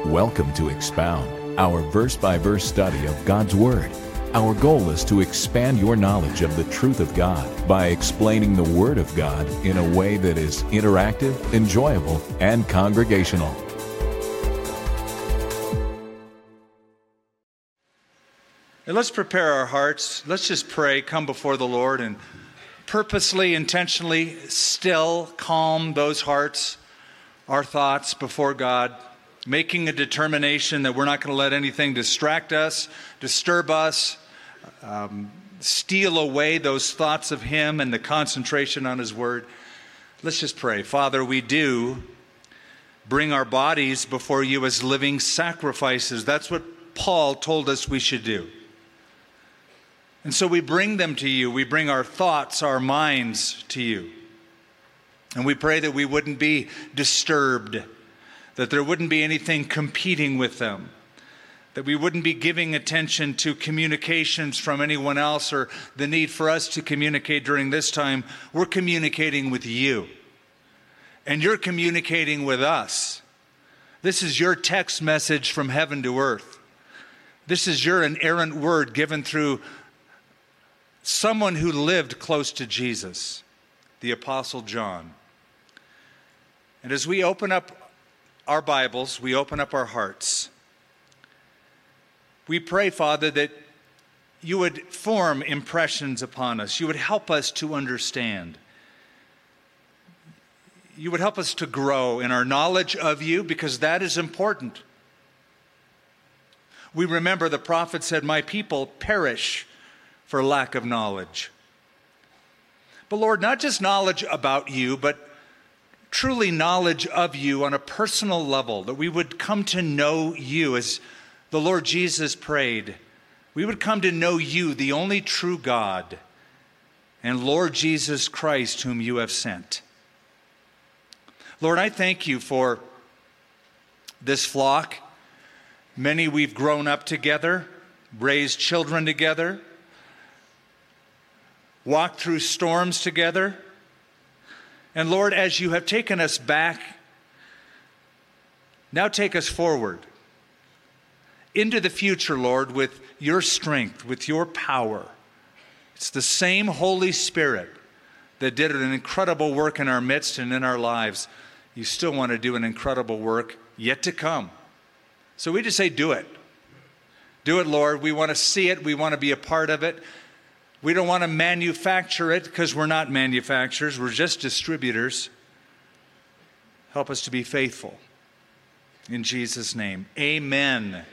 Welcome to Expound, our verse-by-verse study of God's Word. Our goal is to expand your knowledge of the truth of God by explaining the Word of God in a way that is interactive, enjoyable, and congregational. And let's prepare our hearts. Let's just pray, come before the Lord, and purposely, intentionally, still calm those hearts, our thoughts before God, making a determination that we're not going to let anything distract us, disturb us, steal away those thoughts of Him and the concentration on His Word. Let's just pray. Father, we do bring our bodies before You as living sacrifices. That's what Paul told us we should do. And so we bring them to You. We bring our thoughts, our minds to You. And we pray that we wouldn't be disturbed, that there wouldn't be anything competing with them, that we wouldn't be giving attention to communications from anyone else or the need for us to communicate during this time. We're communicating with You, and You're communicating with us. This is Your text message from heaven to earth. This is Your inerrant word given through someone who lived close to Jesus, the Apostle John. And as we open up our Bibles, we open up our hearts. We pray, Father, that You would form impressions upon us. You would help us to understand. You would help us to grow in our knowledge of You, because that is important. We remember the prophet said, "My people perish for lack of knowledge." But Lord, not just knowledge about You, but truly knowledge of You on a personal level, that we would come to know You as the Lord Jesus prayed. We would come to know You, the only true God, and Lord Jesus Christ, whom You have sent. Lord, I thank You for this flock. Many we've grown up together, raised children together, walked through storms together. And Lord, as You have taken us back, now take us forward into the future, Lord, with Your strength, with Your power. It's the same Holy Spirit that did an incredible work in our midst and in our lives. You still want to do an incredible work yet to come. So we just say, do it. Do it, Lord. We want to see it. We want to be a part of it. We don't want to manufacture it, because we're not manufacturers. We're just distributors. Help us to be faithful. In Jesus' name, amen.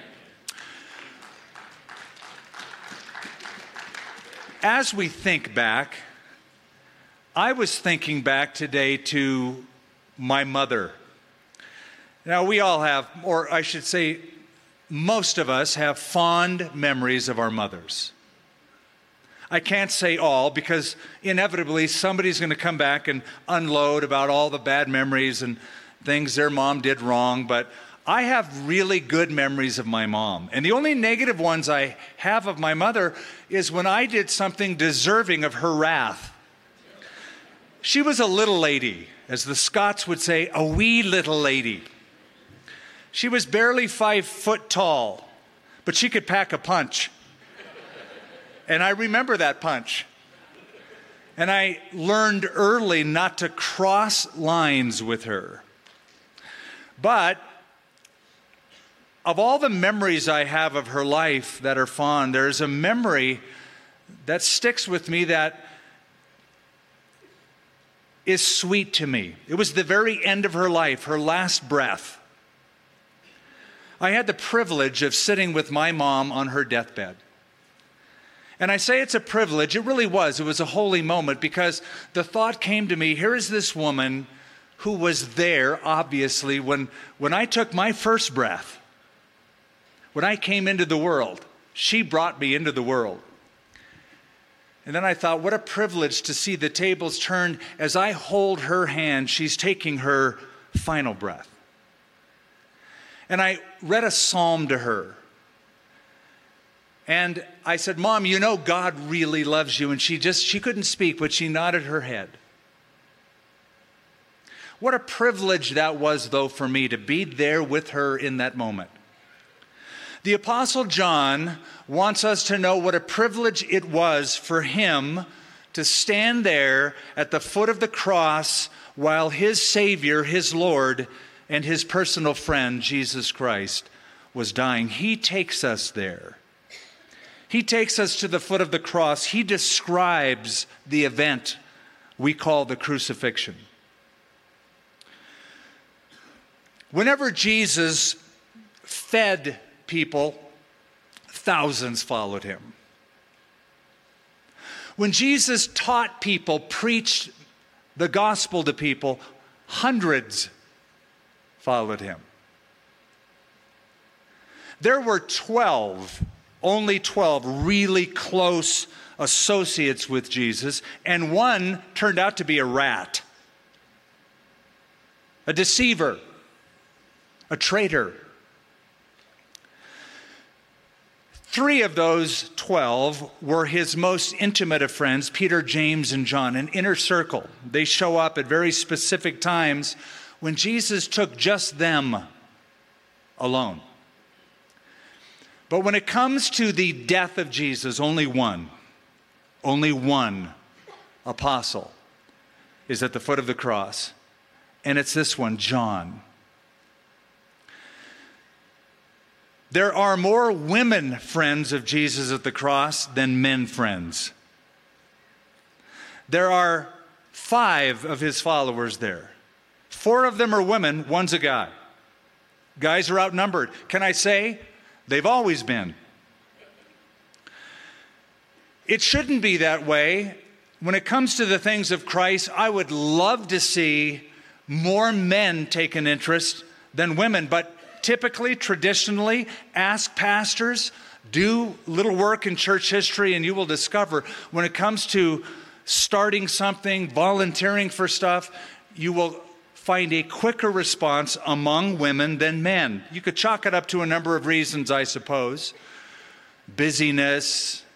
As we think back, I was thinking back today to my mother. Now, we all have, or I should say, most of us have fond memories of our mothers. I can't say all, because inevitably somebody's going to come back and unload about all the bad memories and things their mom did wrong. But I have really good memories of my mom. And the only negative ones I have of my mother is when I did something deserving of her wrath. She was a little lady, as the Scots would say, a wee little lady. She was barely 5 foot tall, but she could pack a punch. And I remember that punch. And I learned early not to cross lines with her. But of all the memories I have of her life that are fond, there's a memory that sticks with me that is sweet to me. It was the very end of her life, her last breath. I had the privilege of sitting with my mom on her deathbed. And I say it's a privilege. It really was. It was a holy moment, because the thought came to me, here is this woman who was there, obviously, when I took my first breath. When I came into the world, she brought me into the world. And then I thought, what a privilege to see the tables turned as I hold her hand. She's taking her final breath. And I read a psalm to her. And I said, Mom, you know God really loves you. And she couldn't speak, but she nodded her head. What a privilege that was, though, for me to be there with her in that moment. The Apostle John wants us to know what a privilege it was for him to stand there at the foot of the cross while his Savior, his Lord, and his personal friend, Jesus Christ, was dying. He takes us there. He takes us to the foot of the cross. He describes the event we call the crucifixion. Whenever Jesus fed people, thousands followed him. When Jesus taught people, preached the gospel to people, hundreds followed him. There were 12, only 12 really close associates with Jesus, and one turned out to be a rat, a deceiver, a traitor. 3 of those 12 were his most intimate of friends, Peter, James, and John, an inner circle. They show up at very specific times when Jesus took just them alone. But when it comes to the death of Jesus, only one apostle is at the foot of the cross, and it's this one, John. There are more women friends of Jesus at the cross than men friends. There are 5 of his followers there. 4 of them are women, 1's a guy. Guys are outnumbered. Can I say, they've always been. It shouldn't be that way. When it comes to the things of Christ, I would love to see more men take an interest than women, but typically, traditionally, ask pastors, do little work in church history, and you will discover when it comes to starting something, volunteering for stuff, you will find a quicker response among women than men. You could chalk it up to a number of reasons, I suppose. Busyness.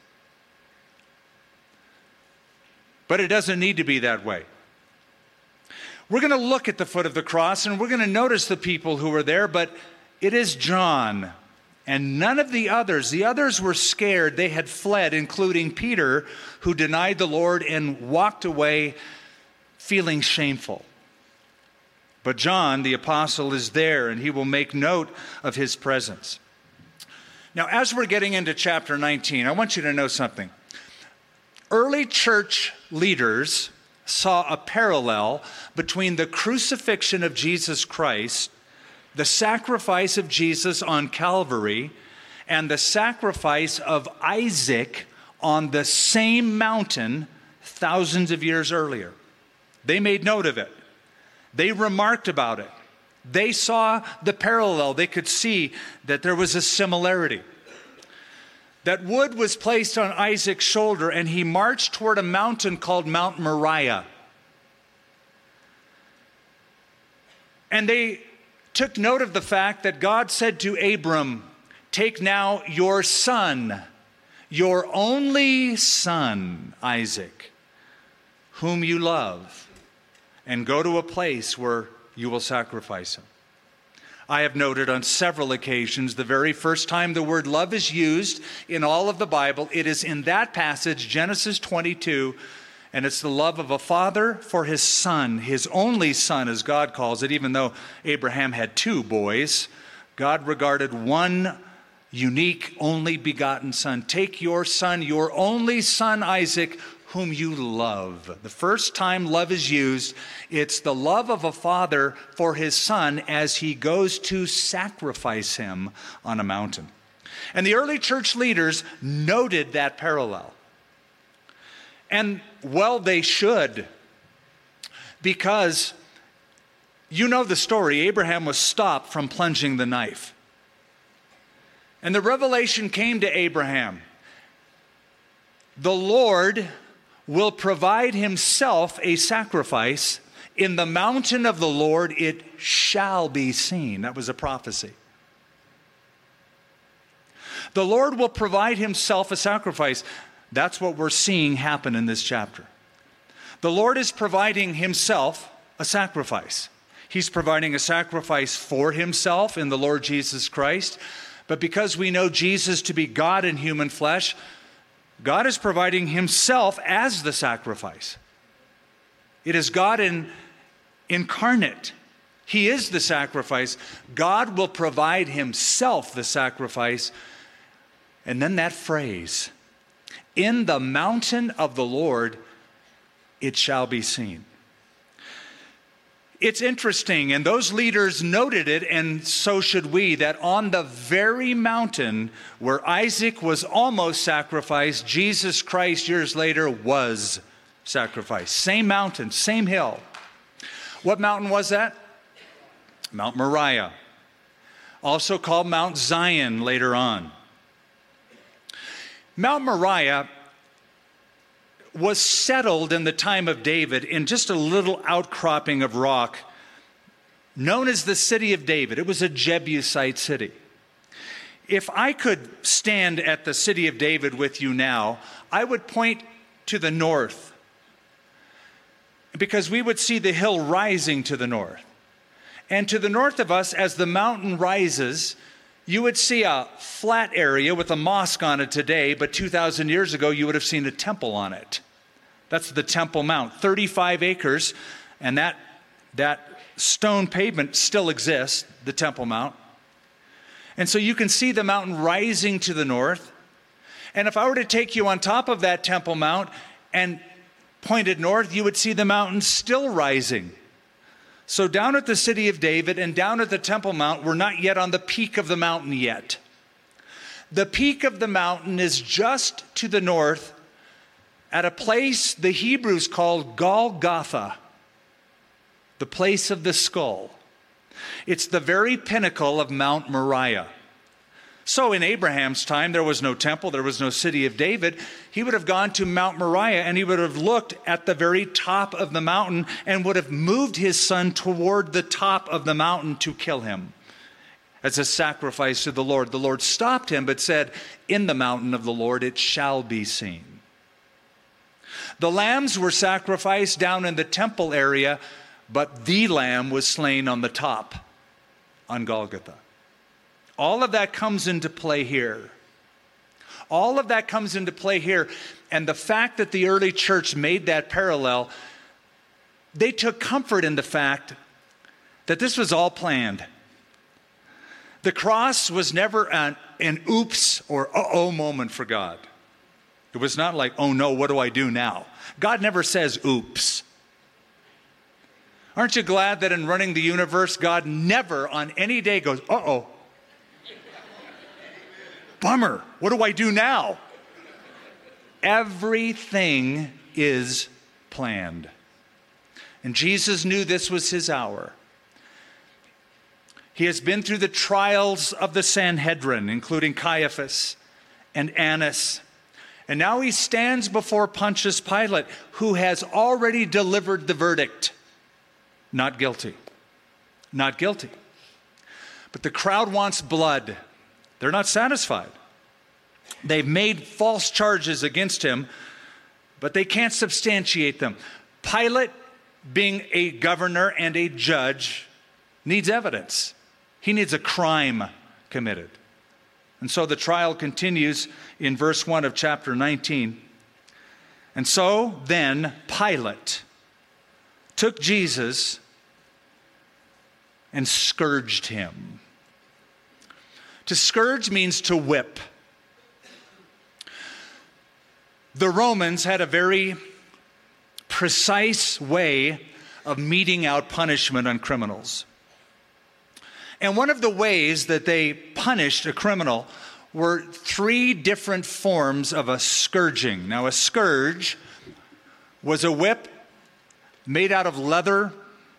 But it doesn't need to be that way. We're going to look at the foot of the cross, and we're going to notice the people who were there, but it is John and none of the others. The others were scared. They had fled, including Peter, who denied the Lord and walked away feeling shameful. But John, the apostle, is there, and he will make note of his presence. Now, as we're getting into chapter 19, I want you to know something. Early church leaders saw a parallel between the crucifixion of Jesus Christ, the sacrifice of Jesus on Calvary, and the sacrifice of Isaac on the same mountain thousands of years earlier. They made note of it. They remarked about it. They saw the parallel. They could see that there was a similarity. That wood was placed on Isaac's shoulder, and he marched toward a mountain called Mount Moriah. And they took note of the fact that God said to Abram, "Take now your son, your only son, Isaac, whom you love, and go to a place where you will sacrifice him." I have noted on several occasions the very first time the word love is used in all of the Bible, it is in that passage, Genesis 22, and it's the love of a father for his son, his only son, as God calls it. Even though Abraham had 2 boys, God regarded one unique, only begotten son. Take your son, your only son, Isaac, whom you love. The first time love is used, it's the love of a father for his son as he goes to sacrifice him on a mountain. And the early church leaders noted that parallel. And well, they should, because you know the story. Abraham was stopped from plunging the knife. And the revelation came to Abraham. The Lord will provide himself a sacrifice. In the mountain of the Lord it shall be seen. That was a prophecy. The Lord will provide himself a sacrifice. That's what we're seeing happen in this chapter. The Lord is providing himself a sacrifice. He's providing a sacrifice for himself in the Lord Jesus Christ. But because we know Jesus to be God in human flesh, God is providing himself as the sacrifice. It is God incarnate. He is the sacrifice. God will provide himself the sacrifice. And then that phrase, in the mountain of the Lord, it shall be seen. It's interesting, and those leaders noted it, and so should we, that on the very mountain where Isaac was almost sacrificed, Jesus Christ years later was sacrificed. Same mountain, same hill. What mountain was that? Mount Moriah, also called Mount Zion later on. Mount Moriah was settled in the time of David in just a little outcropping of rock known as the city of David. It was a Jebusite city. If I could stand at the city of David with you now, I would point to the north because we would see the hill rising to the north. And to the north of us, as the mountain rises, you would see a flat area with a mosque on it today, but 2,000 years ago, you would have seen a temple on it. That's the Temple Mount, 35 acres, and that stone pavement still exists, the Temple Mount. And so you can see the mountain rising to the north. And if I were to take you on top of that Temple Mount and pointed north, you would see the mountain still rising. So down at the city of David and down at the Temple Mount, we're not yet on the peak of the mountain yet. The peak of the mountain is just to the north at a place the Hebrews called Golgotha, the place of the skull. It's the very pinnacle of Mount Moriah. So in Abraham's time, there was no temple, there was no city of David. He would have gone to Mount Moriah and he would have looked at the very top of the mountain and would have moved his son toward the top of the mountain to kill him as a sacrifice to the Lord. The Lord stopped him but said, in the mountain of the Lord it shall be seen. The lambs were sacrificed down in the temple area, but the lamb was slain on the top on Golgotha. All of that comes into play here. All of that comes into play here. And the fact that the early church made that parallel, they took comfort in the fact that this was all planned. The cross was never an oops or uh-oh moment for God. It was not like, oh no, what do I do now? God never says oops. Aren't you glad that in running the universe, God never on any day goes, uh-oh. Bummer, what do I do now? Everything is planned. And Jesus knew this was his hour. He has been through the trials of the Sanhedrin, including Caiaphas and Annas. And now he stands before Pontius Pilate, who has already delivered the verdict. Not guilty. Not guilty. But the crowd wants blood. They're not satisfied. They've made false charges against him, but they can't substantiate them. Pilate, being a governor and a judge, needs evidence. He needs a crime committed. And so the trial continues in verse 1 of chapter 19. And so then Pilate took Jesus and scourged him. To scourge means to whip. The Romans had a very precise way of meting out punishment on criminals. And one of the ways that they punished a criminal were 3 different forms of a scourging. Now, a scourge was a whip made out of leather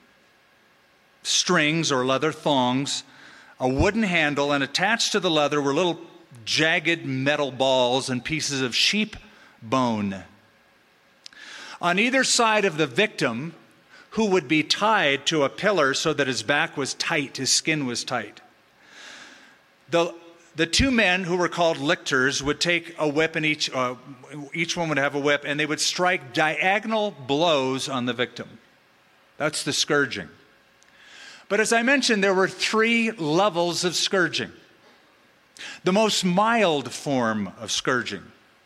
strings or leather thongs, a wooden handle, and attached to the leather were little jagged metal balls and pieces of sheep bone. On either side of the victim, who would be tied to a pillar so that his back was tight, his skin was tight. The 2 men who were called lictors would take a whip, and each one would have a whip, and they would strike diagonal blows on the victim. That's the scourging. But as I mentioned, there were 3 levels of scourging. The most mild form of scourging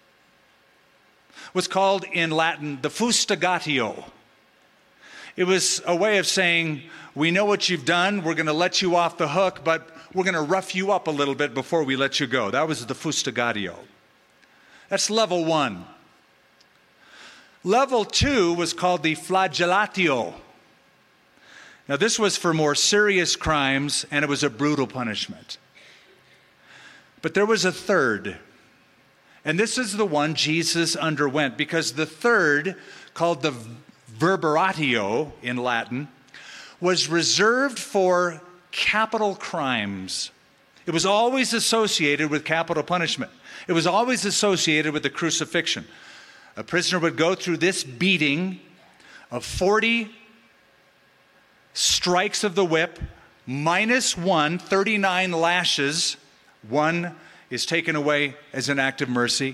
was called in Latin the fustigatio. It was a way of saying, we know what you've done, we're going to let you off the hook, but we're going to rough you up a little bit before we let you go. That was the fustigatio. That's level 1. Level 2 was called the flagellatio. Now this was for more serious crimes, and it was a brutal punishment. But there was a third. And this is the one Jesus underwent, because the third, called the verberatio in Latin, was reserved for capital crimes. It was always associated with capital punishment. It was always associated with the crucifixion. A prisoner would go through this beating of 40 strikes of the whip, minus 1, 39 lashes. 1 is taken away as an act of mercy.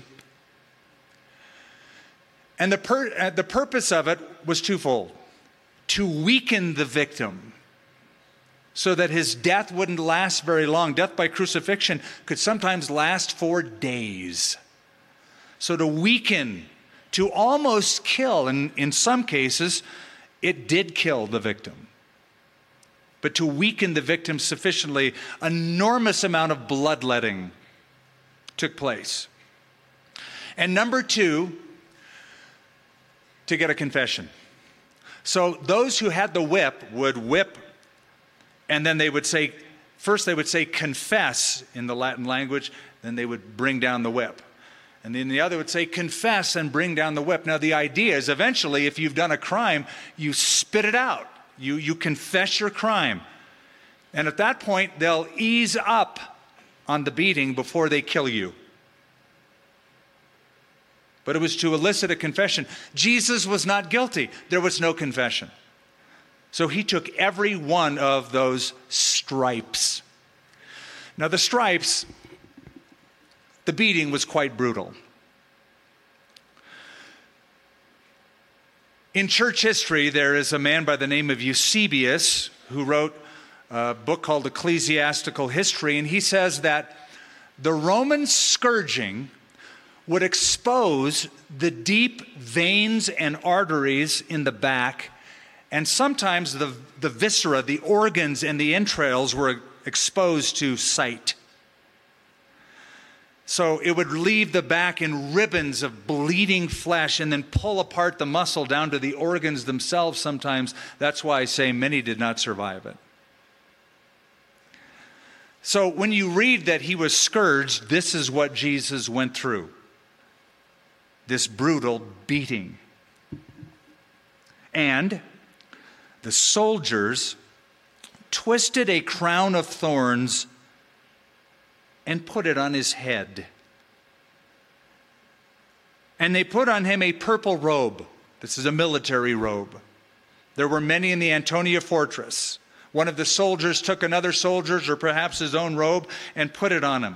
And the purpose of it was twofold: to weaken the victim so that his death wouldn't last very long. Death by crucifixion could sometimes last for days. So to weaken, to almost kill, and in some cases, it did kill the victim. But to weaken the victim sufficiently, an enormous amount of bloodletting took place. And number 2, to get a confession. So those who had the whip would whip, and then they would say, first they would say confess in the Latin language, then they would bring down the whip. And then the other would say confess and bring down the whip. Now the idea is eventually, if you've done a crime, you spit it out. You confess your crime. And at that point, they'll ease up on the beating before they kill you. But it was to elicit a confession. Jesus was not guilty. There was no confession. So he took every one of those stripes. Now the stripes, the beating was quite brutal. In church history, there is a man by the name of Eusebius who wrote a book called Ecclesiastical History, and he says that the Roman scourging would expose the deep veins and arteries in the back, and sometimes the viscera, the organs and the entrails were exposed to sight. So it would leave the back in ribbons of bleeding flesh and then pull apart the muscle down to the organs themselves sometimes. That's why I say many did not survive it. So when you read that he was scourged, this is what Jesus went through. This brutal beating. And the soldiers twisted a crown of thorns and put it on his head. And they put on him a purple robe. This is a military robe. There were many in the Antonia fortress. One of the soldiers took another soldier's or perhaps his own robe and put it on him.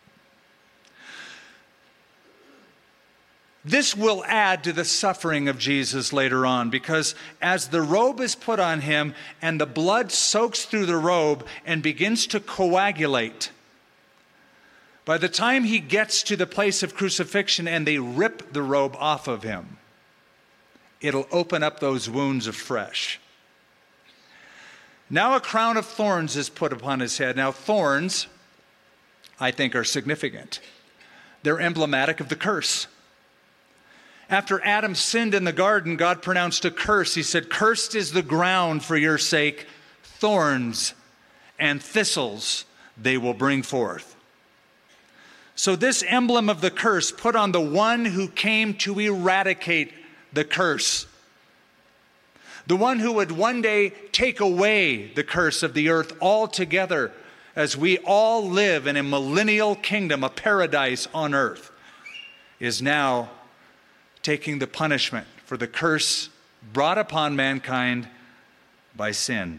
This will add to the suffering of Jesus later on, because as the robe is put on him and the blood soaks through the robe and begins to coagulate, by the time he gets to the place of crucifixion and they rip the robe off of him, it'll open up those wounds afresh. Now a crown of thorns is put upon his head. Now thorns, I think, are significant. They're emblematic of the curse. After Adam sinned in the garden, God pronounced a curse. He said, "Cursed is the ground for your sake. Thorns and thistles they will bring forth." So this emblem of the curse put on the one who came to eradicate the curse. The one who would one day take away the curse of the earth altogether, as we all live in a millennial kingdom, a paradise on earth, is now taking the punishment for the curse brought upon mankind by sin.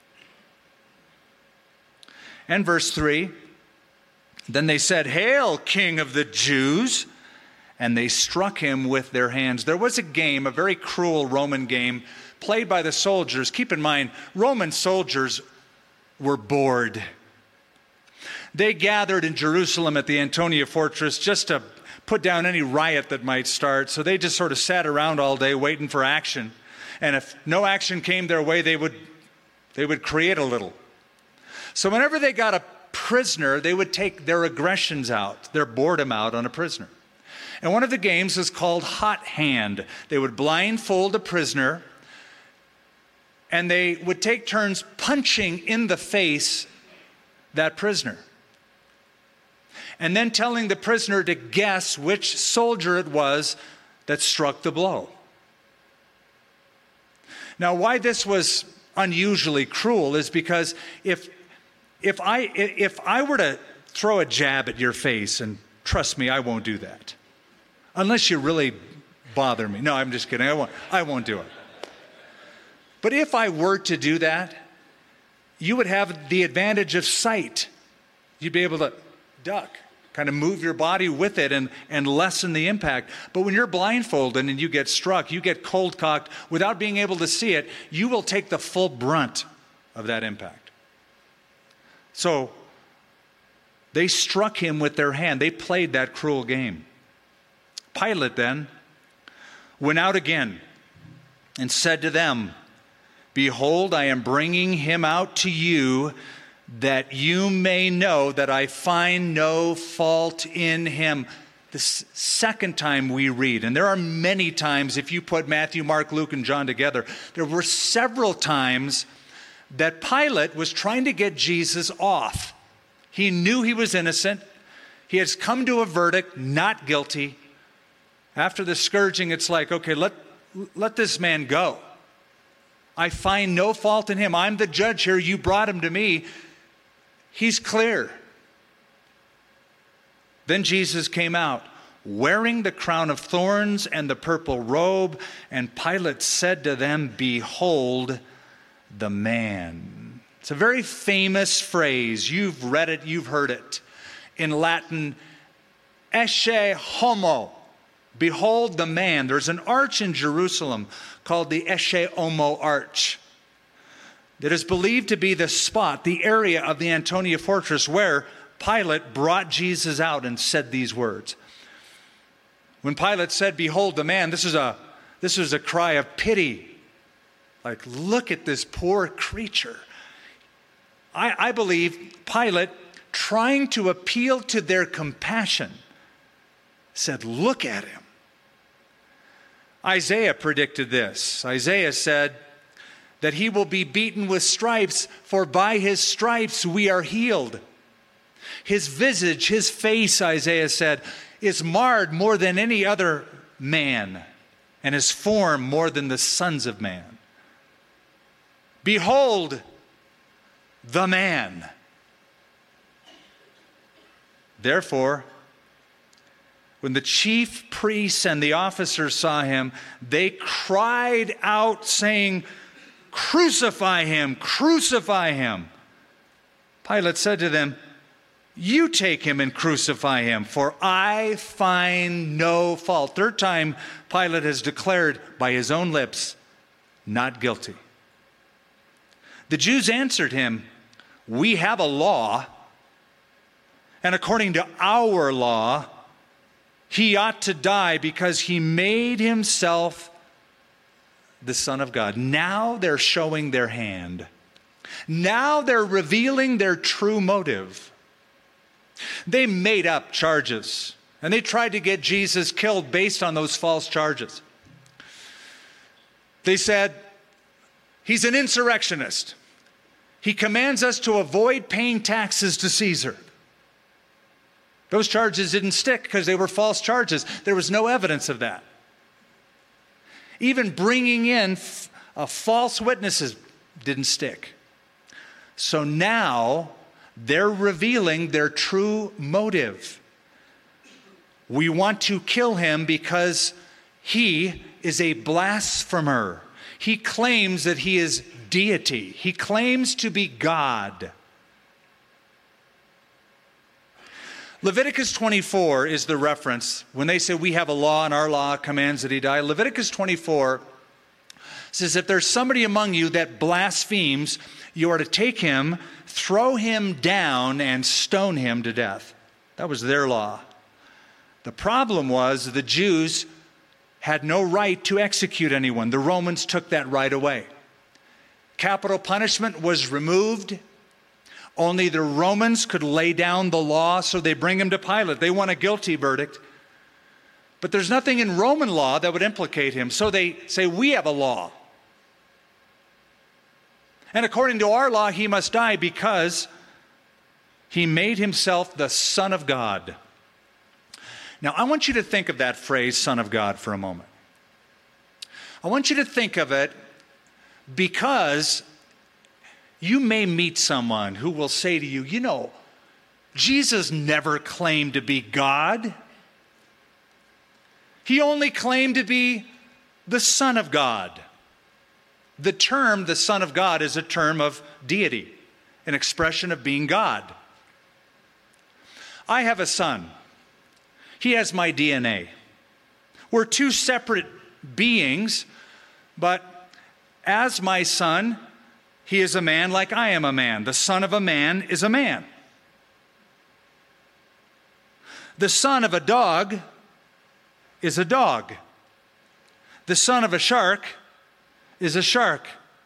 And verse 3, then they said, "Hail, King of the Jews!" And they struck him with their hands. There was a game, a very cruel Roman game, played by the soldiers. Keep in mind, Roman soldiers were bored. They gathered in Jerusalem at the Antonia Fortress just to put down any riot that might start. So they just sort of sat around all day waiting for action. And if no action came their way, they would create a little. So whenever they got a prisoner, they would take their aggressions out, their boredom out on a prisoner. And one of the games was called Hot Hand. They would blindfold a prisoner, and they would take turns punching in the face that prisoner, and then telling the prisoner to guess which soldier it was that struck the blow. Now, why this was unusually cruel is because if I were to throw a jab at your face, and trust me, I won't do that, unless you really bother me. No, I'm just kidding. I won't do it. But if I were to do that, you would have the advantage of sight. You'd be able to duck, kind of move your body with it and lessen the impact. But when you're blindfolded and you get struck, you get cold-cocked without being able to see it, you will take the full brunt of that impact. So they struck him with their hand. They played that cruel game. Pilate then went out again and said to them, "Behold, I am bringing him out to you, that you may know that I find no fault in him." The second time we read, and there are many times, if you put Matthew, Mark, Luke, and John together, there were several times that Pilate was trying to get Jesus off. He knew he was innocent. He has come to a verdict, not guilty. After the scourging, it's like, okay, let this man go. I find no fault in him. I'm the judge here. You brought him to me. He's clear. Then Jesus came out, wearing the crown of thorns and the purple robe, and Pilate said to them, "Behold the man." It's a very famous phrase. You've read it, you've heard it. In Latin, "Ecce homo." Behold the man. There's an arch in Jerusalem called the Ecce Homo Arch that is believed to be the spot, the area of the Antonia Fortress where Pilate brought Jesus out and said these words. When Pilate said, "Behold the man," this is a cry of pity. Like, look at this poor creature. I believe Pilate, trying to appeal to their compassion, said, "Look at him." Isaiah predicted this. Isaiah said that he will be beaten with stripes, for by his stripes we are healed. His visage, his face, Isaiah said, is marred more than any other man, and his form more than the sons of man. Behold the man. Therefore, when the chief priests and the officers saw him, they cried out, saying, "Crucify him, crucify him." Pilate said to them, "You take him and crucify him, for I find no fault." Third time, Pilate has declared by his own lips, not guilty. The Jews answered him, "We have a law, and according to our law, he ought to die because he made himself the Son of God." Now they're showing their hand. Now they're revealing their true motive. They made up charges, and they tried to get Jesus killed based on those false charges. They said, "He's an insurrectionist. He commands us to avoid paying taxes to Caesar." Those charges didn't stick because they were false charges. There was no evidence of that. Even bringing in false witnesses didn't stick. So now they're revealing their true motive. We want to kill him because he is a blasphemer. He claims that he is deity. He claims to be God. Leviticus 24 is the reference. When they say we have a law and our law commands that he die, Leviticus 24 It says, if there's somebody among you that blasphemes, you are to take him, throw him down, and stone him to death. That was their law. The problem was the Jews had no right to execute anyone. The Romans took that right away. Capital punishment was removed. Only the Romans could lay down the law, so they bring him to Pilate. They want a guilty verdict. But there's nothing in Roman law that would implicate him. So they say, we have a law. And according to our law, he must die because he made himself the Son of God. Now, I want you to think of that phrase, Son of God, for a moment. I want you to think of it because you may meet someone who will say to you, you know, Jesus never claimed to be God. He only claimed to be the Son of God. The term, the Son of God, is a term of deity, an expression of being God. I have a son. He has my DNA. We're two separate beings, but as my son, he is a man like I am a man. The son of a man is a man. The son of a dog is a dog. The son of a shark is a shark.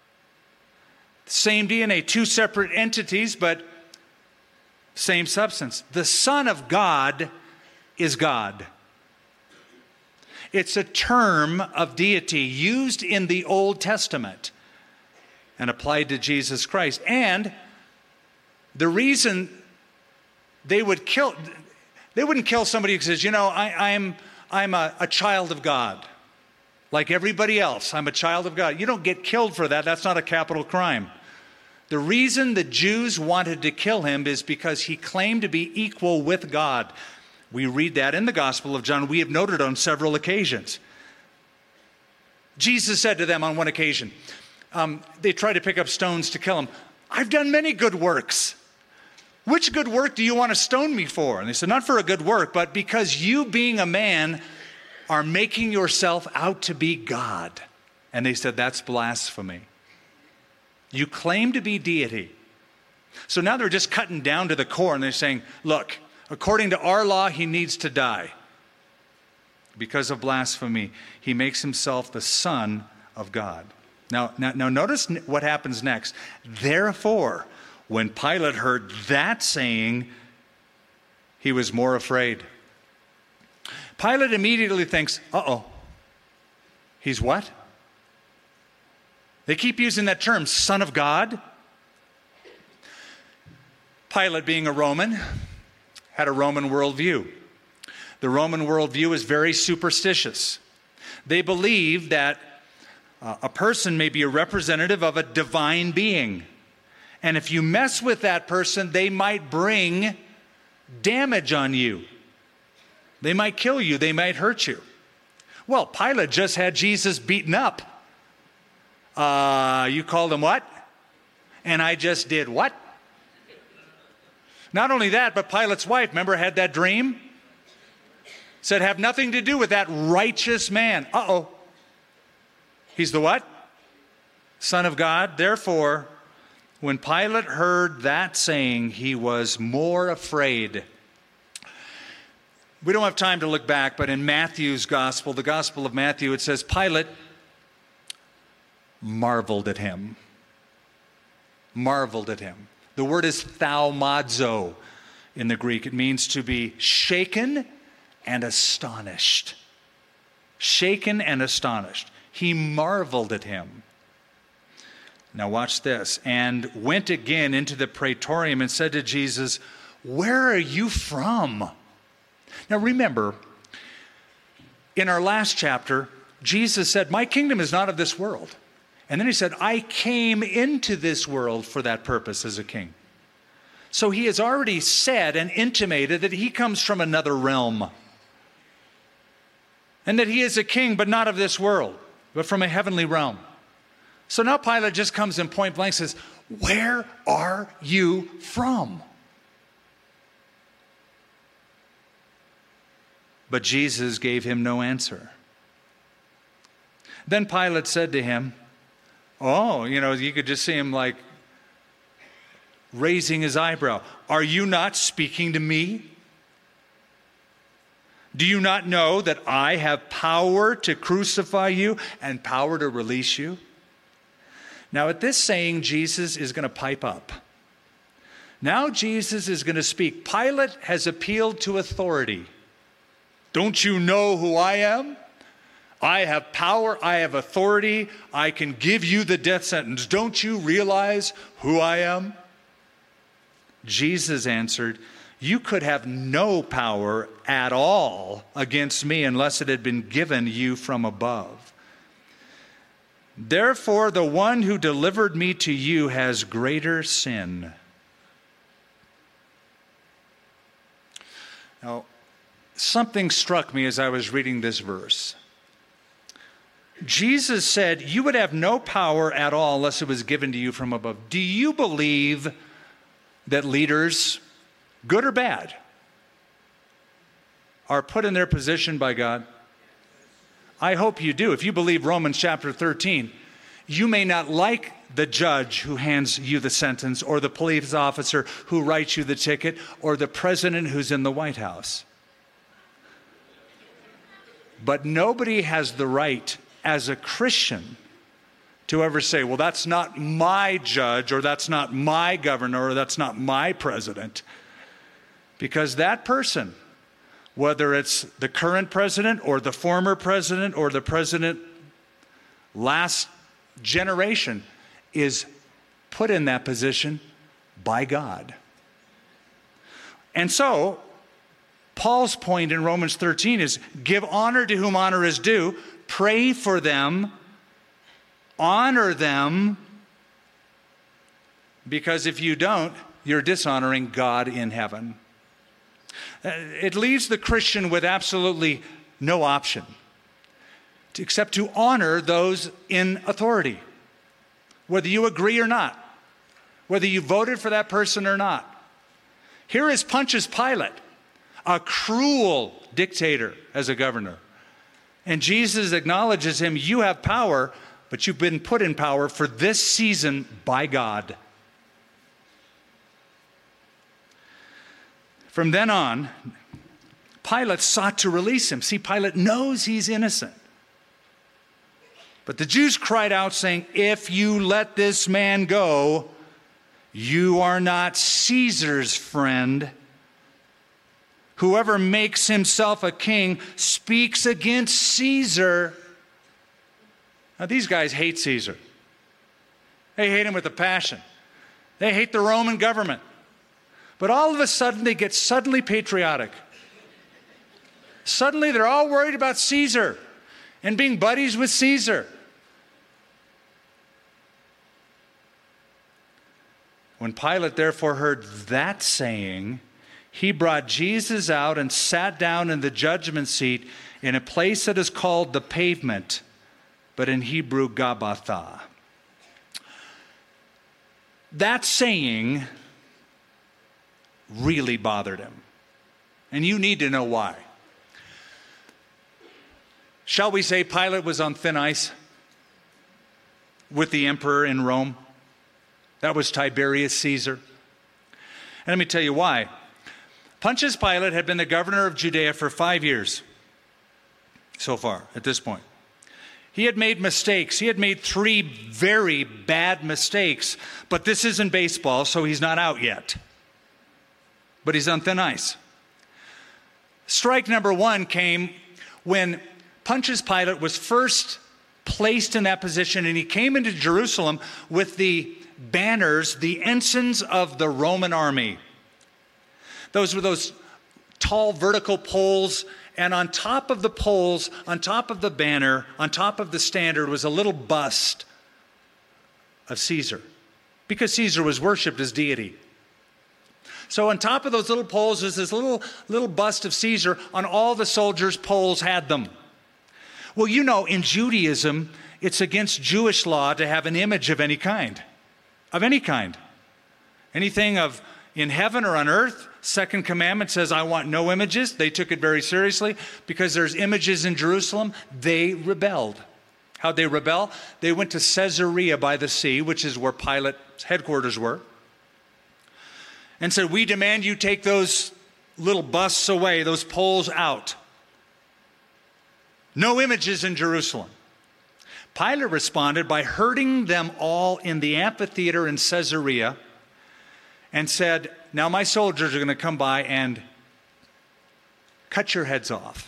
Same DNA, two separate entities, but same substance. The Son of God is God. It's a term of deity used in the Old Testament and applied to Jesus Christ. And the reason they wouldn't kill somebody who says, you know, I'm a child of God. Like everybody else, I'm a child of God. You don't get killed for that. That's not a capital crime. The reason the Jews wanted to kill him is because he claimed to be equal with God. We read that in the Gospel of John. We have noted on several occasions. Jesus said to them on one occasion, they tried to pick up stones to kill him. I've done many good works. Which good work do you want to stone me for? And they said, not for a good work, but because you being a man are making yourself out to be God. And they said, that's blasphemy. You claim to be deity. So now they're just cutting down to the core and they're saying, look, according to our law, he needs to die. Because of blasphemy, he makes himself the Son of God. Now notice what happens next. Therefore, when Pilate heard that saying, he was more afraid. Pilate immediately thinks, uh-oh, he's what? They keep using that term, Son of God. Pilate, being a Roman, had a Roman worldview. The Roman worldview is very superstitious. They believe that a person may be a representative of a divine being. And if you mess with that person, they might bring damage on you. They might kill you. They might hurt you. Well, Pilate just had Jesus beaten up. You called him what? And I just did what? Not only that, but Pilate's wife, remember, had that dream? Said, have nothing to do with that righteous man. Uh-oh. He's the what? Son of God. Therefore, when Pilate heard that saying, he was more afraid. We don't have time to look back, but in Matthew's gospel, the Gospel of Matthew, it says Pilate marveled at him. Marveled at him. The word is thaumazo in the Greek. It means to be shaken and astonished. Shaken and astonished. He marveled at him. Now watch this. And went again into the praetorium and said to Jesus, where are you from? Now remember, in our last chapter, Jesus said, my kingdom is not of this world. And then he said, I came into this world for that purpose as a king. So he has already said and intimated that he comes from another realm. And that he is a king, but not of this world, but from a heavenly realm. So now Pilate just comes in point blank and says, where are you from? But Jesus gave him no answer. Then Pilate said to him, Oh, you could just see him like raising his eyebrow. Are you not speaking to me? Do you not know that I have power to crucify you and power to release you? Now at this saying, Jesus is going to pipe up. Now Jesus is going to speak. Pilate has appealed to authority. Don't you know who I am? I have power, I have authority, I can give you the death sentence. Don't you realize who I am? Jesus answered, you could have no power at all against me unless it had been given you from above. Therefore, the one who delivered me to you has greater sin. Now, something struck me as I was reading this verse. Jesus said, you would have no power at all unless it was given to you from above. Do you believe that leaders, good or bad, are put in their position by God? I hope you do. If you believe Romans chapter 13, you may not like the judge who hands you the sentence, or the police officer who writes you the ticket, or the president who's in the White House. But nobody has the right as a Christian to ever say, well, that's not my judge, or that's not my governor, or that's not my president. Because that person, whether it's the current president or the former president or the president last generation, is put in that position by God. And so, Paul's point in Romans 13 is give honor to whom honor is due, pray for them, honor them, because if you don't, you're dishonoring God in heaven. It leaves the Christian with absolutely no option except to honor those in authority, whether you agree or not, whether you voted for that person or not. Here is Pontius Pilate, a cruel dictator as a governor. And Jesus acknowledges him, you have power, but you've been put in power for this season by God. From then on, Pilate sought to release him. See, Pilate knows he's innocent. But the Jews cried out, saying, if you let this man go, you are not Caesar's friend. Whoever makes himself a king speaks against Caesar. Now, these guys hate Caesar. They hate him with a passion. They hate the Roman government. But all of a sudden, they get suddenly patriotic. Suddenly, they're all worried about Caesar and being buddies with Caesar. When Pilate therefore heard that saying, he brought Jesus out and sat down in the judgment seat in a place that is called the Pavement, but in Hebrew, Gabbatha. That saying really bothered him. And you need to know why. Shall we say Pilate was on thin ice with the emperor in Rome? That was Tiberius Caesar. And let me tell you why. Pontius Pilate had been the governor of Judea for 5 years so far at this point. He had made mistakes. He had made 3 very bad mistakes. But this isn't baseball, so he's not out yet. But he's on thin ice. Strike number 1 came when Pontius Pilate was first placed in that position, and he came into Jerusalem with the banners, the ensigns of the Roman army. Those were those tall vertical poles, and on top of the poles, on top of the banner, on top of the standard was a little bust of Caesar, because Caesar was worshipped as deity. So on top of those little poles was this little bust of Caesar. On all the soldiers' poles had them. Well, you know, in Judaism, it's against Jewish law to have an image of any kind. Of any kind. Anything of in heaven or on earth. Second commandment says, I want no images. They took it very seriously because there's images in Jerusalem. They rebelled. How'd they rebel? They went to Caesarea by the sea, which is where Pilate's headquarters were, and said, "We demand you take those little busts away, those poles out. No images in Jerusalem." Pilate responded by herding them all in the amphitheater in Caesarea and said, "Now my soldiers are going to come by and cut your heads off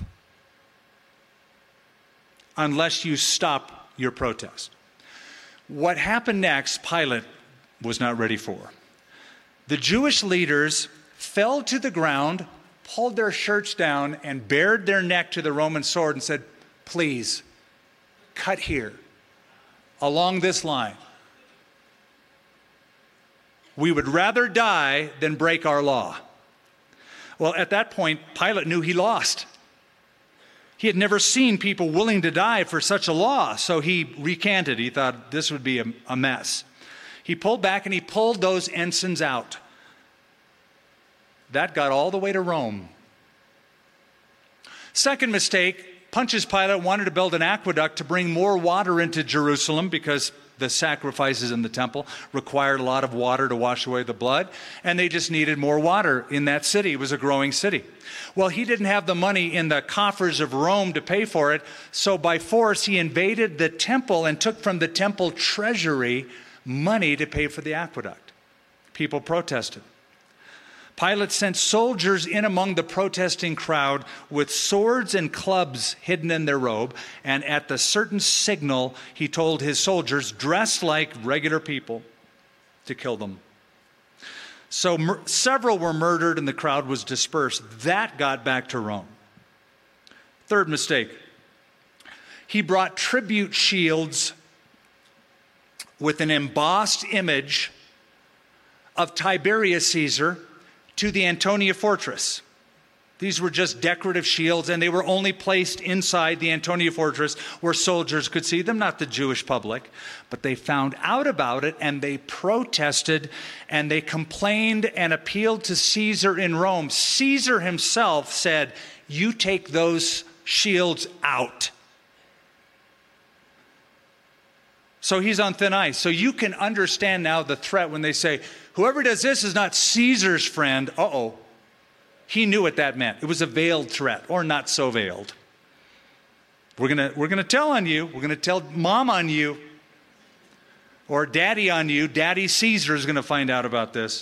unless you stop your protest." What happened next, Pilate was not ready for. The Jewish leaders fell to the ground, pulled their shirts down, and bared their neck to the Roman sword and said, "Please, cut here, along this line. We would rather die than break our law." Well, at that point, Pilate knew he lost. He had never seen people willing to die for such a law, so he recanted. He thought this would be a mess. He pulled back and he pulled those ensigns out. That got all the way to Rome. Second mistake, Pontius Pilate wanted to build an aqueduct to bring more water into Jerusalem because the sacrifices in the temple required a lot of water to wash away the blood, and they just needed more water in that city. It was a growing city. Well, he didn't have the money in the coffers of Rome to pay for it, so by force he invaded the temple and took from the temple treasury money to pay for the aqueduct. People protested. Pilate sent soldiers in among the protesting crowd with swords and clubs hidden in their robe, and at the certain signal, he told his soldiers, dressed like regular people, to kill them. So several were murdered and the crowd was dispersed. That got back to Rome. Third mistake, he brought tribute shields with an embossed image of Tiberius Caesar to the Antonia fortress. These were just decorative shields, and they were only placed inside the Antonia fortress where soldiers could see them, not the Jewish public. But they found out about it, and they protested, and they complained and appealed to Caesar in Rome. Caesar himself said, "You take those shields out." So he's on thin ice. So you can understand now the threat when they say, whoever does this is not Caesar's friend. Uh-oh. He knew what that meant. It was a veiled threat, or not so veiled. We're gonna tell on you. We're gonna tell mom on you, or daddy on you. Daddy Caesar is gonna find out about this.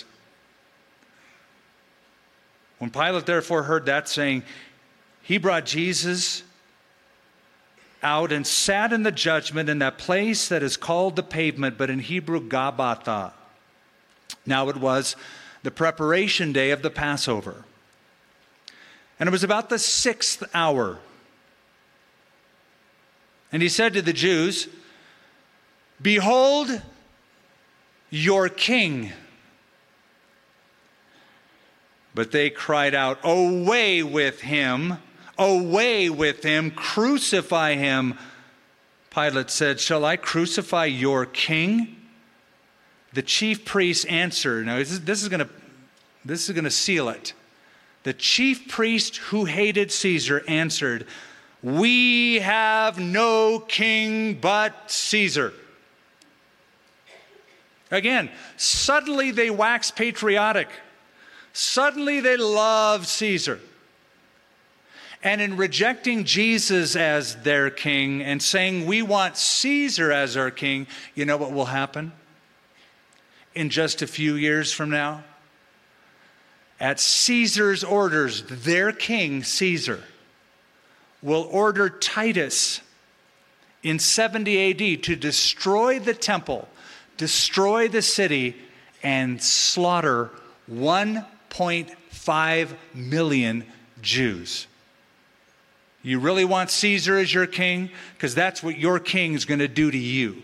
When Pilate therefore heard that saying, he brought Jesus out and sat in the judgment in that place that is called the pavement, but in Hebrew, Gabbatha. Now it was the preparation day of the Passover. And it was about the 6th hour. And he said to the Jews, "Behold your king." But they cried out, "Away with him! Away with him! Crucify him!" Pilate said, "Shall I crucify your king?" The chief priests answered. Now this is going to seal it. The chief priest who hated Caesar answered, "We have no king but Caesar." Again, suddenly they wax patriotic. Suddenly they love Caesar. And in rejecting Jesus as their king and saying we want Caesar as our king, you know what will happen? In just a few years from now, at Caesar's orders, their king, Caesar, will order Titus in 70 AD to destroy the temple, destroy the city, and slaughter 1.5 million Jews. You really want Caesar as your king? Because that's what your king is going to do to you.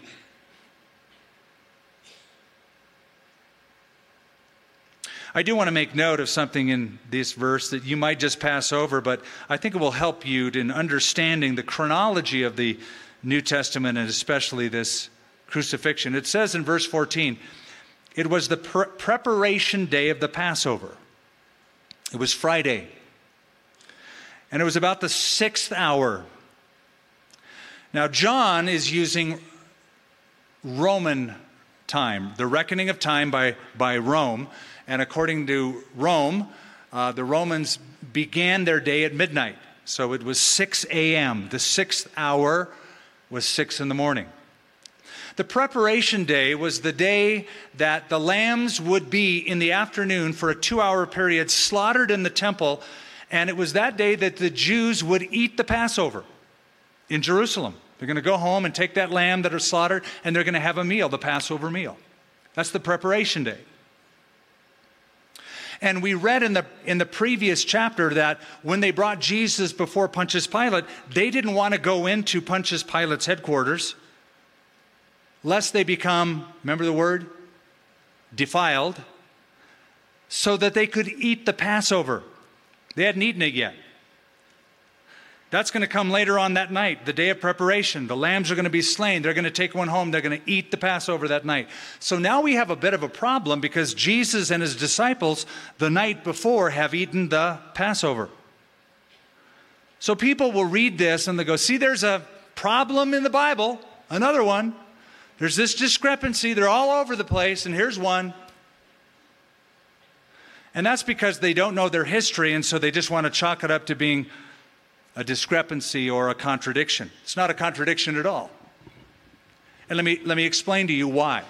I do want to make note of something in this verse that you might just pass over, but I think it will help you in understanding the chronology of the New Testament and especially this crucifixion. It says in verse 14, it was the preparation day of the Passover. It was Friday. And it was about the 6th hour. Now, John is using Roman time, the reckoning of time by Rome. And according to Rome, the Romans began their day at midnight. So it was 6 a.m. The sixth hour was 6 in the morning. The preparation day was the day that the lambs would be in the afternoon for a 2-hour period slaughtered in the temple. And it was that day that the Jews would eat the Passover in Jerusalem. They're going to go home and take that lamb that are slaughtered, and they're going to have a meal, the Passover meal. That's the preparation day. And we read in the previous chapter that when they brought Jesus before Pontius Pilate, they didn't want to go into Pontius Pilate's headquarters, lest they become, remember the word, defiled, so that they could eat the Passover. They hadn't eaten it yet. That's going to come later on that night, the day of preparation. The lambs are going to be slain. They're going to take one home. They're going to eat the Passover that night. So now we have a bit of a problem because Jesus and his disciples the night before have eaten the Passover. So people will read this and they go, see, there's a problem in the Bible, another one. There's this discrepancy. They're all over the place, and here's one. And that's because they don't know their history, and so they just want to chalk it up to being a discrepancy or a contradiction. It's not a contradiction at all. And let me explain to you why.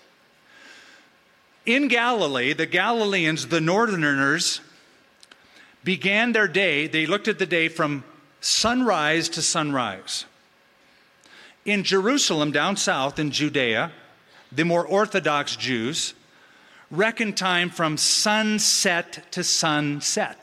In Galilee, the Galileans, the northerners, began their day, they looked at the day from sunrise to sunrise. In Jerusalem, down south in Judea, the more Orthodox Jews reckoned time from sunset to sunset.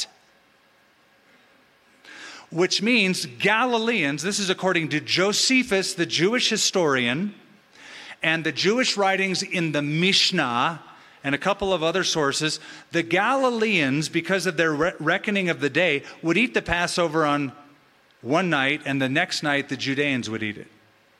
Which means Galileans, this is according to Josephus, the Jewish historian, and the Jewish writings in the Mishnah, and a couple of other sources, the Galileans, because of their reckoning of the day, would eat the Passover on one night, and the next night the Judeans would eat it.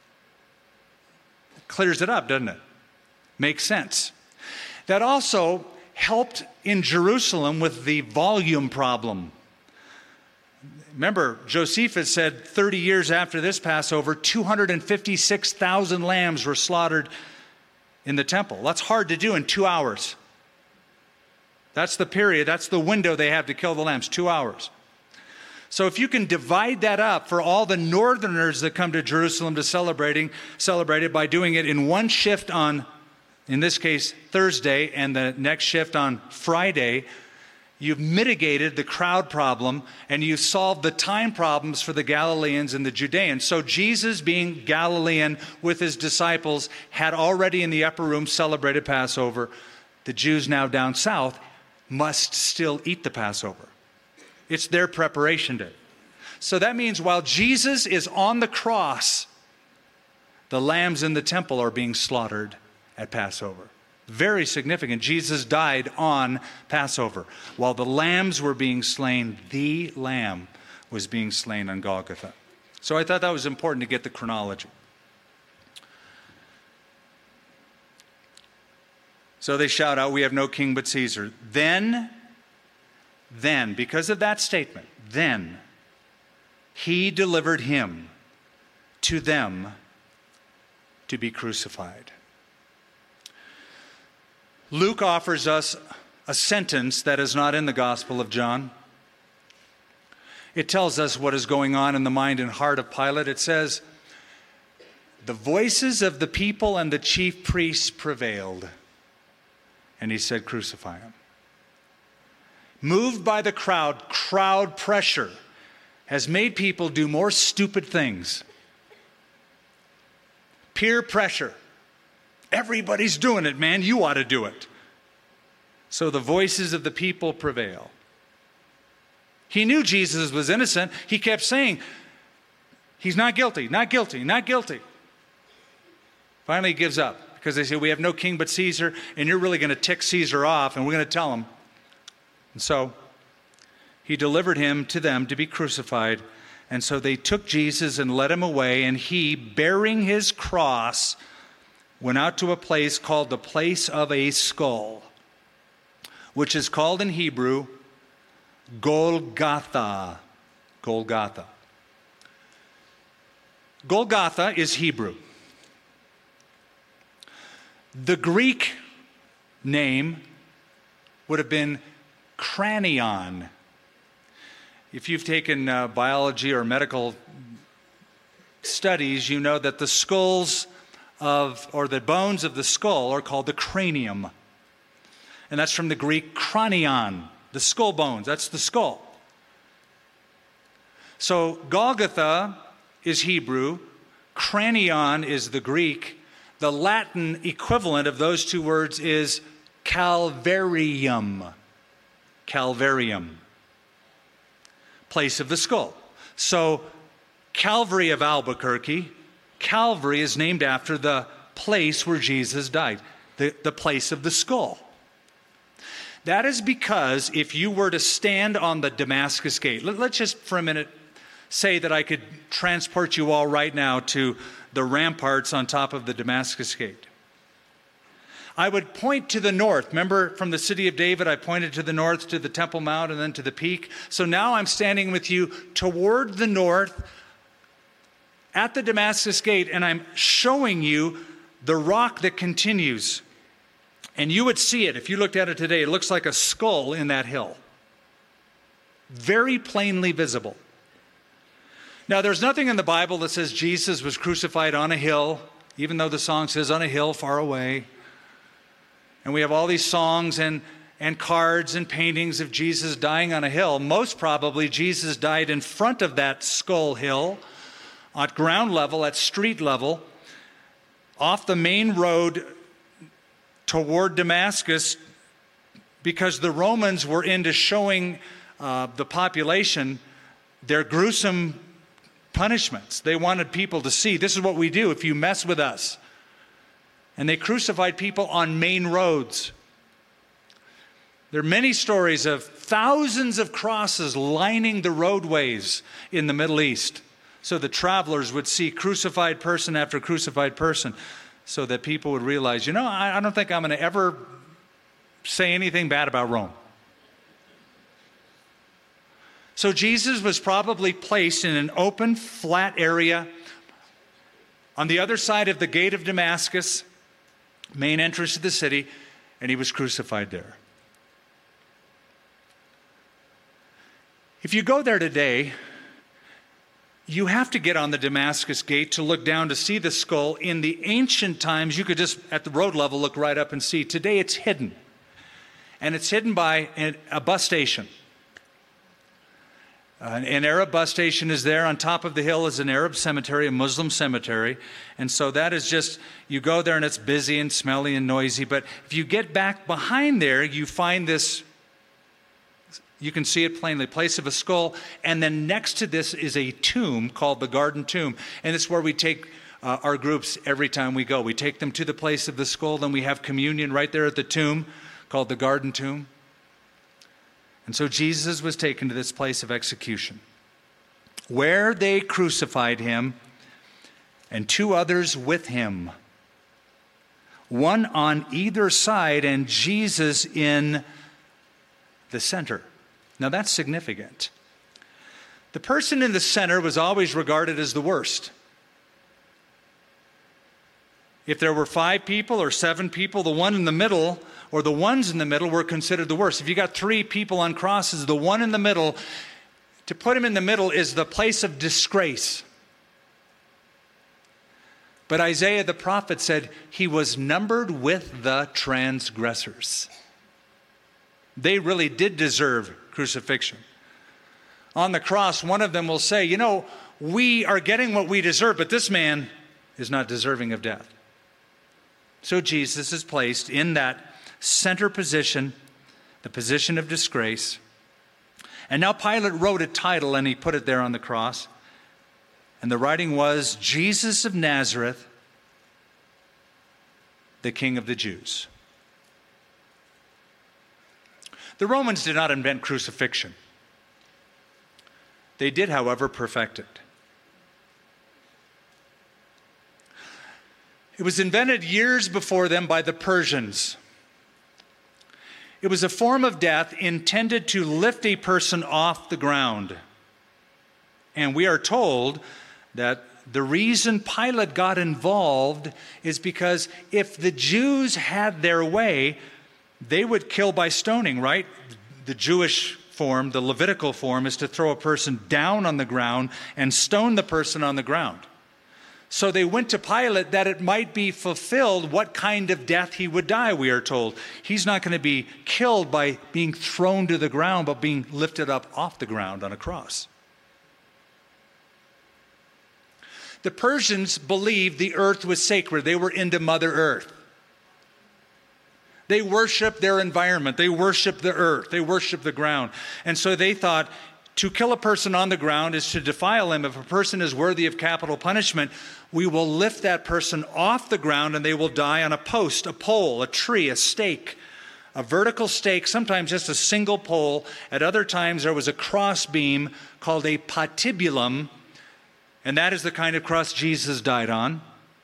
Clears it up, doesn't it? Makes sense. That also helped in Jerusalem with the volume problem. Remember, Josephus said 30 years after this Passover, 256,000 lambs were slaughtered in the temple. That's hard to do in 2 hours. That's the period, that's the window they have to kill the lambs, 2 hours. So if you can divide that up for all the northerners that come to Jerusalem to celebrate it by doing it in one shift on, in this case, Thursday, and the next shift on Friday, you've mitigated the crowd problem, and you've solved the time problems for the Galileans and the Judeans. So Jesus, being Galilean with his disciples, had already in the upper room celebrated Passover. The Jews now down south must still eat the Passover. It's their preparation day. So that means while Jesus is on the cross, the lambs in the temple are being slaughtered at Passover. Very significant. Jesus died on Passover. While the lambs were being slain, the lamb was being slain on Golgotha. So I thought that was important to get the chronology. So they shout out, "We have no king but Caesar." Then, because of that statement, then he delivered him to them to be crucified. Luke offers us a sentence that is not in the Gospel of John. It tells us what is going on in the mind and heart of Pilate. It says, "The voices of the people and the chief priests prevailed, and he said, 'Crucify him.'" Moved by the crowd pressure has made people do more stupid things. Peer pressure. Everybody's doing it, man. You ought to do it. So the voices of the people prevail. He knew Jesus was innocent. He kept saying, he's not guilty, not guilty, not guilty. Finally, he gives up because they say, "We have no king but Caesar, and you're really going to tick Caesar off, and we're going to tell him." And so he delivered him to them to be crucified. And so they took Jesus and led him away, and he, bearing his cross, went out to a place called the place of a skull, which is called in Hebrew Golgotha. Golgotha. Golgotha is Hebrew. The Greek name would have been cranion. If you've taken biology or medical studies, you know that the the bones of the skull are called the cranium. And that's from the Greek cranion, the skull bones. That's the skull. So Golgotha is Hebrew, cranion is the Greek. The Latin equivalent of those two words is Calvarium. Calvarium. Place of the skull. So Calvary of Albuquerque, Calvary is named after the place where Jesus died, the place of the skull. That is because if you were to stand on the Damascus Gate, let's just for a minute say that I could transport you all right now to the ramparts on top of the Damascus Gate. I would point to the north. Remember from the city of David, I pointed to the north, to the Temple Mount, and then to the peak. So now I'm standing with you toward the north at the Damascus Gate, and I'm showing you the rock that continues. And you would see it. If you looked at it today, it looks like a skull in that hill. Very plainly visible. Now, there's nothing in the Bible that says Jesus was crucified on a hill, even though the song says on a hill far away. And we have all these songs and cards and paintings of Jesus dying on a hill. Most probably, Jesus died in front of that skull hill, at ground level, at street level, off the main road toward Damascus, because the Romans were into showing the population their gruesome punishments. They wanted people to see, this is what we do if you mess with us. And they crucified people on main roads. There are many stories of thousands of crosses lining the roadways in the Middle East, so the travelers would see crucified person after crucified person, so that people would realize, I don't think I'm going to ever say anything bad about Rome. So Jesus was probably placed in an open, flat area on the other side of the gate of Damascus, main entrance to the city, and he was crucified there. If you go there today, you have to get on the Damascus Gate to look down to see the skull. In the ancient times, you could just, at the road level, look right up and see. Today, it's hidden. And it's hidden by a bus station. An Arab bus station is there. On top of the hill is an Arab cemetery, a Muslim cemetery. And so that is just, you go there and it's busy and smelly and noisy. But if you get back behind there, you find this, you can see it plainly, place of a skull. And then next to this is a tomb called the Garden Tomb. And it's where we take our groups every time we go. We take them to the place of the skull, then we have communion right there at the tomb called the Garden Tomb. And so Jesus was taken to this place of execution, where they crucified him and two others with him, one on either side and Jesus in the center. Now that's significant. The person in the center was always regarded as the worst. If there were 5 people or 7 people, the one in the middle or the ones in the middle were considered the worst. If you got 3 people on crosses, the one in the middle, to put him in the middle is the place of disgrace. But Isaiah the prophet said he was numbered with the transgressors. They really did deserve crucifixion. On the cross, one of them will say, we are getting what we deserve, but this man is not deserving of death. So Jesus is placed in that center position, the position of disgrace. And now Pilate wrote a title and he put it there on the cross. And the writing was, Jesus of Nazareth, the King of the Jews. The Romans did not invent crucifixion. They did, however, perfect it. It was invented years before them by the Persians. It was a form of death intended to lift a person off the ground. And we are told that The reason Pilate got involved is because if the Jews had their way, they would kill by stoning, right? The Jewish form, the Levitical form, is to throw a person down on the ground and stone the person on the ground. So they went to Pilate that it might be fulfilled what kind of death he would die, we are told. He's not going to be killed by being thrown to the ground, but being lifted up off the ground on a cross. The Persians believed the earth was sacred. They were into Mother Earth. They worshiped their environment. They worshiped the earth. They worshiped the ground. And so they thought to kill a person on the ground is to defile him. If a person is worthy of capital punishment, we will lift that person off the ground and they will die on a post, a pole, a tree, a stake, a vertical stake, sometimes just a single pole. At other times there was a cross beam called a patibulum, and that is the kind of cross Jesus died on.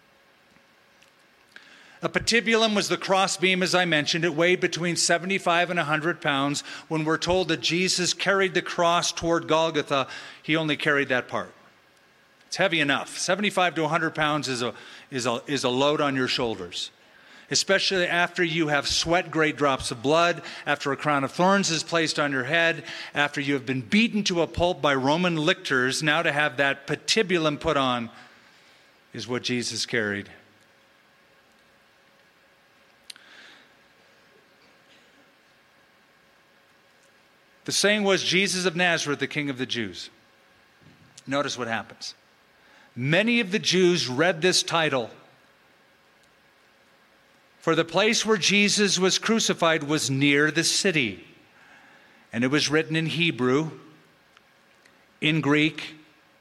A patibulum was the crossbeam, as I mentioned. It weighed between 75 and 100 pounds. When we're told that Jesus carried the cross toward Golgotha, he only carried that part. It's heavy enough. 75 to 100 pounds is a load on your shoulders, especially after you have sweat great drops of blood, after a crown of thorns is placed on your head, after you have been beaten to a pulp by Roman lictors. Now to have that patibulum put on is what Jesus carried. The saying was, Jesus of Nazareth, the King of the Jews. Notice what happens. Many of the Jews read this title, for the place where Jesus was crucified was near the city. And it was written in Hebrew, in Greek,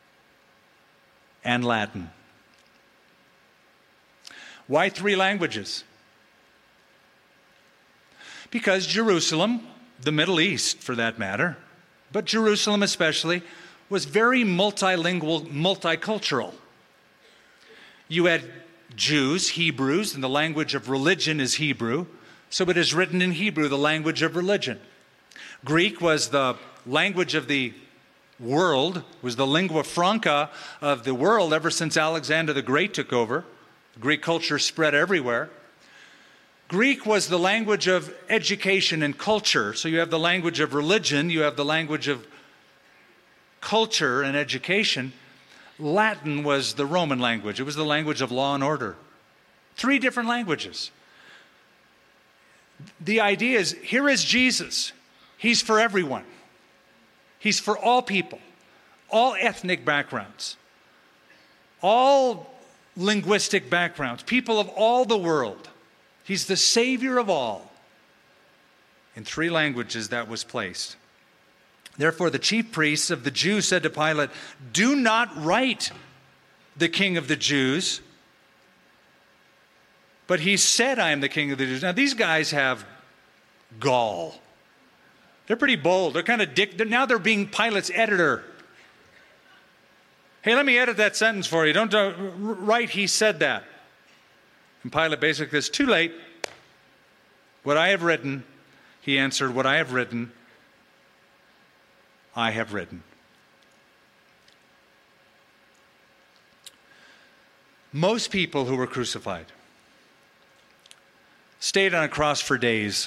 and Latin. Why 3 languages? Because Jerusalem, the Middle East for that matter, but Jerusalem especially, was very multilingual, multicultural. You had Jews, Hebrews, and the language of religion is Hebrew, so it is written in Hebrew, the language of religion. Greek was the language of the world, was the lingua franca of the world ever since Alexander the Great took over. Greek culture spread everywhere. Greek was the language of education and culture. So you have the language of religion, you have the language of culture and education. Latin was the Roman language. It was the language of law and order. 3 different languages. The idea is, here is Jesus. He's for everyone. He's for all people, all ethnic backgrounds, all linguistic backgrounds, people of all the world. He's the Savior of all. In 3 languages that was placed. Therefore, the chief priests of the Jews said to Pilate, "Do not write the King of the Jews." But he said, "I am the King of the Jews." Now, these guys have gall. They're pretty bold. They're kind of now they're being Pilate's editor. Hey, let me edit that sentence for you. Don't write, he said that. And Pilate basically says, too late. What I have written, he answered, what I have written, I have written. Most people who were crucified stayed on a cross for days.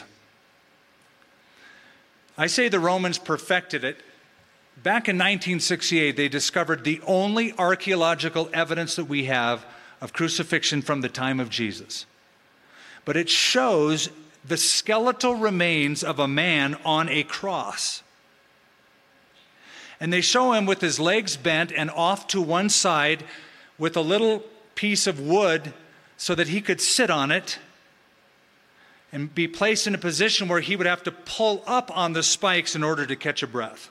I say the Romans perfected it. Back in 1968, they discovered the only archaeological evidence that we have of crucifixion from the time of Jesus. But it shows the skeletal remains of a man on a cross. And they show him with his legs bent and off to one side with a little piece of wood so that he could sit on it and be placed in a position where he would have to pull up on the spikes in order to catch a breath.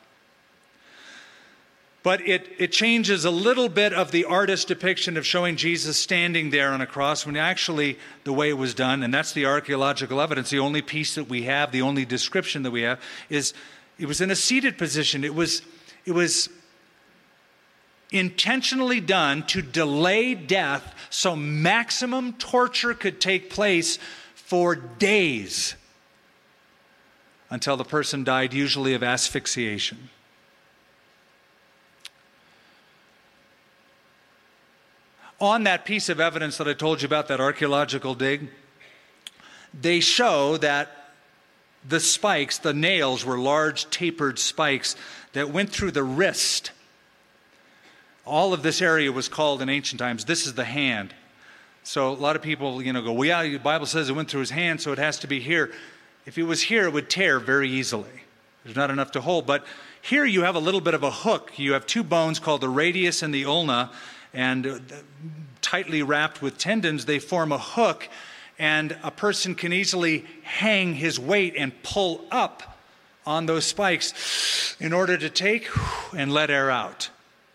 But it changes a little bit of the artist's depiction of showing Jesus standing there on a cross when actually the way it was done, and that's the archaeological evidence, the only piece that we have, the only description that we have, is it was in a seated position. It was intentionally done to delay death so maximum torture could take place for days until the person died, usually of asphyxiation. on that piece of evidence that I told you about, that archaeological dig, they show that the spikes, the nails, were large tapered spikes that went through the wrist. All of this area was called in ancient times, this is the hand. So a lot of people, go, well, yeah, the Bible says it went through his hand, so it has to be here. If it was here, it would tear very easily. There's not enough to hold. But here you have a little bit of a hook. You have two bones called the radius and the ulna, and tightly wrapped with tendons, they form a hook, and a person can easily hang his weight and pull up on those spikes in order to take and let air out.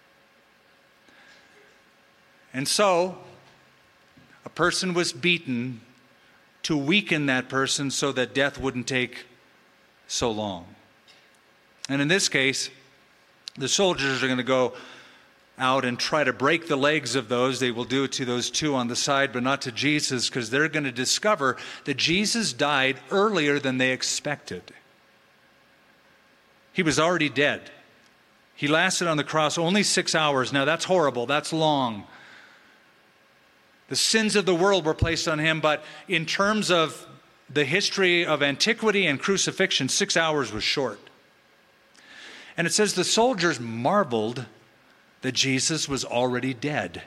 And so, a person was beaten to weaken that person so that death wouldn't take so long. And in this case, the soldiers are going to go out and try to break the legs of those. They will do it to those two on the side, but not to Jesus, because they're going to discover that Jesus died earlier than they expected. He was already dead. He lasted on the cross only 6 hours. Now that's horrible. That's long. The sins of the world were placed on him, but in terms of the history of antiquity and crucifixion, 6 hours was short. And it says the soldiers marveled that Jesus was already dead.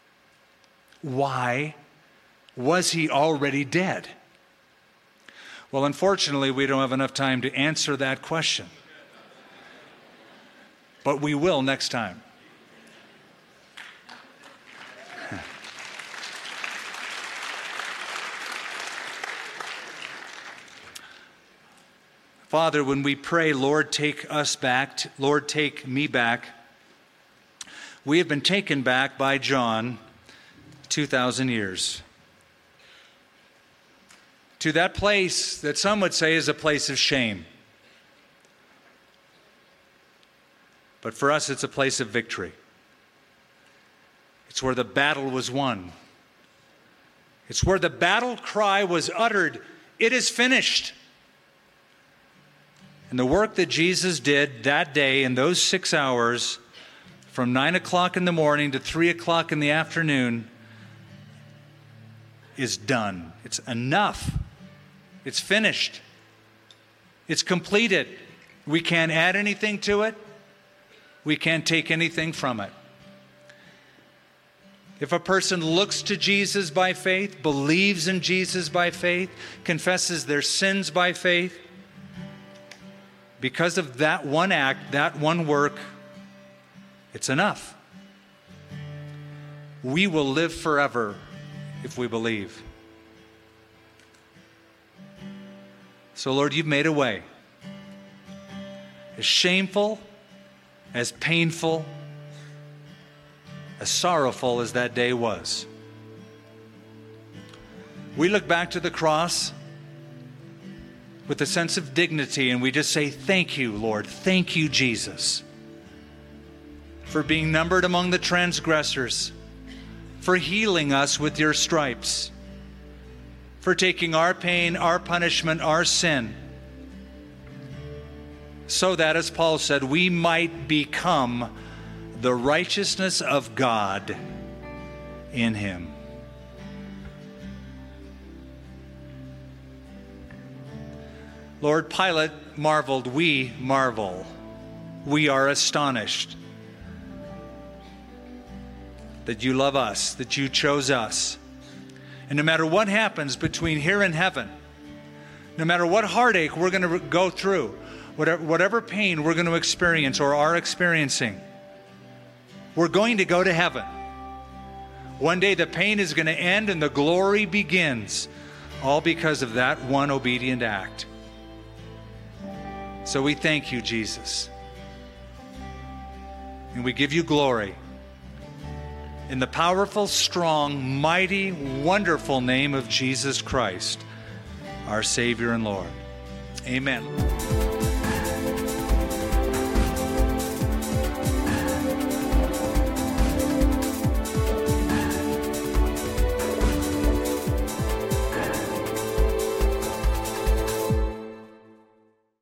Why was he already dead? Well, unfortunately, we don't have enough time to answer that question. But we will next time. Father, when we pray, Lord, take us back, Lord, take me back, we have been taken back by John 2,000 years to that place that some would say is a place of shame. But for us, it's a place of victory. It's where the battle was won. It's where the battle cry was uttered, "It is finished." And the work that Jesus did that day in those 6 hours, from 9 o'clock in the morning to 3 o'clock in the afternoon, is done. It's enough. It's finished. It's completed. We can't add anything to it. We can't take anything from it. If a person looks to Jesus by faith, believes in Jesus by faith, confesses their sins by faith, because of that one act, that one work, it's enough. We will live forever if we believe. So, Lord, you've made a way. As shameful, as painful, as sorrowful as that day was, we look back to the cross with a sense of dignity, and we just say, thank you, Lord. Thank you, Jesus, for being numbered among the transgressors, for healing us with your stripes, for taking our pain, our punishment, our sin, so that, as Paul said, we might become the righteousness of God in him. Lord, Pilate marveled, we marvel. We are astonished that you love us, that you chose us. And no matter what happens between here and heaven, no matter what heartache we're going to go through, whatever pain we're going to experience or are experiencing, we're going to go to heaven. One day the pain is going to end and the glory begins, all because of that one obedient act. So we thank you, Jesus. And we give you glory. In the powerful, strong, mighty, wonderful name of Jesus Christ, our Savior and Lord. Amen.